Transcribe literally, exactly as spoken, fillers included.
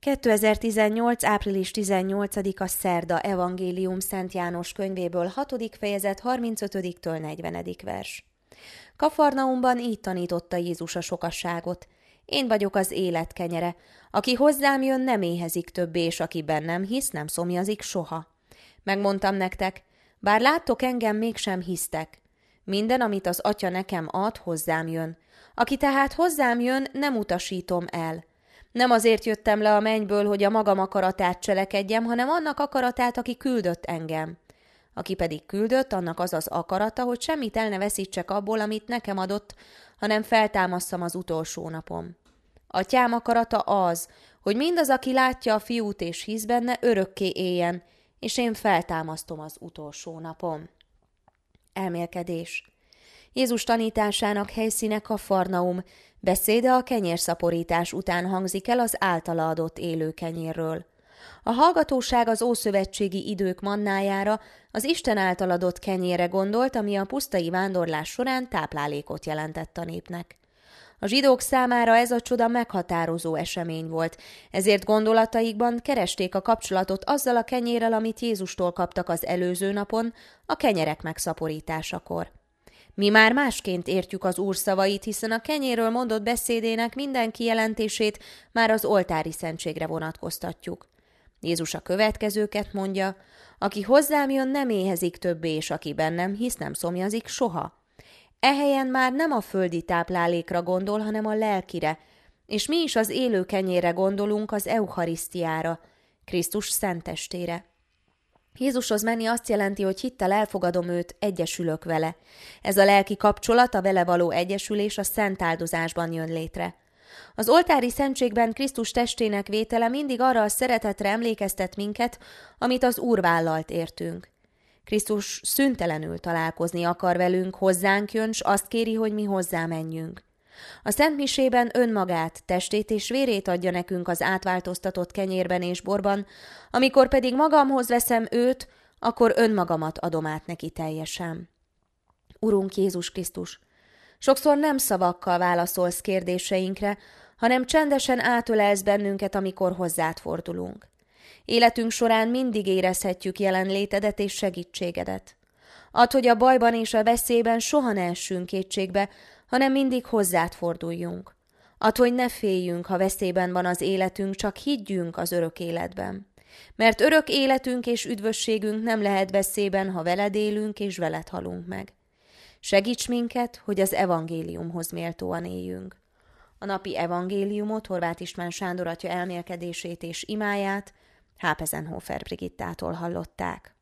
kétezer-tizennyolc. április tizennyolcadika szerda evangélium Szent János könyvéből hatodik fejezet harmincötödiktől negyvenedik vers. Kafarnaumban így tanította Jézus a sokasságot. Én vagyok az élet kenyere. Aki hozzám jön, nem éhezik többé, és aki bennem hisz, nem szomjazik soha. Megmondtam nektek, bár láttok engem, mégsem hisztek. Minden, amit az Atya nekem ad, hozzám jön. Aki tehát hozzám jön, nem utasítom el. Nem azért jöttem le a mennyből, hogy a magam akaratát cselekedjem, hanem annak akaratát, aki küldött engem. Aki pedig küldött, annak az az akarata, hogy semmit el ne veszítsek abból, amit nekem adott, hanem feltámasszam az utolsó napon. Atyám akarata az, hogy mindaz, aki látja a fiút és hisz benne, örökké éljen, és én feltámasztom az utolsó napon. Elmélkedés. Jézus tanításának helyszíne Kafarnaum, beszéde a kenyérszaporítás után hangzik el az általa adott élő kenyérről. A hallgatóság az ószövetségi idők mannájára, az Isten által adott kenyérre gondolt, ami a pusztai vándorlás során táplálékot jelentett a népnek. A zsidók számára ez a csoda meghatározó esemény volt, ezért gondolataikban keresték a kapcsolatot azzal a kenyérrel, amit Jézustól kaptak az előző napon, a kenyerek megszaporításakor. Mi már másként értjük az Úr szavait, hiszen a kenyérről mondott beszédének minden kijelentését már az oltári szentségre vonatkoztatjuk. Jézus a következőket mondja, aki hozzám jön, nem éhezik többé, és aki bennem hisz, nem szomjazik soha. Ehelyen már nem a földi táplálékra gondol, hanem a lelkire, és mi is az élő kenyérre gondolunk, az eucharisztiára, Krisztus szentestére. Jézushoz menni azt jelenti, hogy hittel elfogadom őt, egyesülök vele. Ez a lelki kapcsolat, a vele való egyesülés a szent áldozásban jön létre. Az oltári szentségben Krisztus testének vétele mindig arra a szeretetre emlékeztet minket, amit az Úr vállalt értünk. Krisztus szüntelenül találkozni akar velünk, hozzánk jön, s azt kéri, hogy mi hozzá menjünk. A szentmisében önmagát, testét és vérét adja nekünk az átváltoztatott kenyérben és borban, amikor pedig magamhoz veszem őt, akkor önmagamat adom át neki teljesen. Urunk Jézus Krisztus, sokszor nem szavakkal válaszolsz kérdéseinkre, hanem csendesen átölelsz bennünket, amikor hozzád fordulunk. Életünk során mindig érezhetjük jelenlétedet és segítségedet. Add, hogy a bajban és a veszélyben soha ne essünk kétségbe, hanem mindig hozzád forduljunk. Add, hogy ne féljünk, ha veszélyben van az életünk, csak higgyünk az örök életben. Mert örök életünk és üdvösségünk nem lehet veszélyben, ha veled élünk és veled halunk meg. Segíts minket, hogy az evangéliumhoz méltóan éljünk. A napi evangéliumot, Horváth István Sándor atya elmélkedését és imáját Hápezenhofer Brigittától hallották.